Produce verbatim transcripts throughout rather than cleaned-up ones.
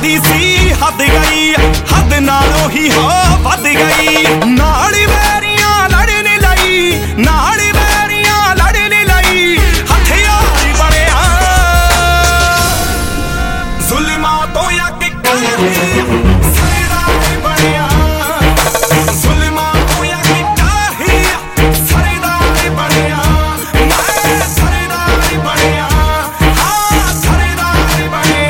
ਲੱਗਦੀ ਸੀ ਹੱਦ ਗਈ, ਹੱਦ ਨਾਲੋਂ ਹੀ ਹੋ ਵੱਧ ਗਈ। ਨਾਲ ਵੈਰੀਆਂ ਲੜਨ ਲਈ, ਨਾਲ ਵੈਰੀਆਂ ਲੜਨ ਲਈ ਹਥਿਆਰ ਬਣਿਆ। ਜ਼ੁਲਮਾਂ ਤੋਂ ਅੱਗ ਕਾਹੀ ਸਰਦਾਰ ਬਣਿਆ, ਜ਼ੁਲਮਾਂ ਤੋਂ ਅੱਗ ਕਾਹੀ ਸਰਦਾਰ ਬਣਿਆ। ਮੈਂ ਸਰਦਾਰ ਬਣਿਆ, ਹਾਂ ਸਰਦਾਰ ਬਣਿਆ।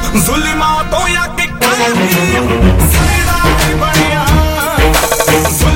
ਜ਼ੁਲਮਾਂ ਤੋਂ ਅੱਗ ਕਾਹੀ ਸਰਦਾਰ ਬਣਿਆ।